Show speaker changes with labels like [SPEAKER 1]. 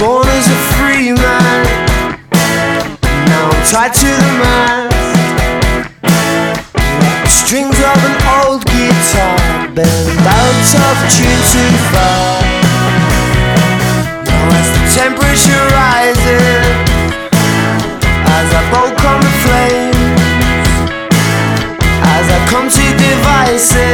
[SPEAKER 1] born as a free man. Now I'm tied to the mast, like the strings of an old guitar, bent out of tune too far. Now as the temperature rises, as I bulk on the flames, as I come to devices,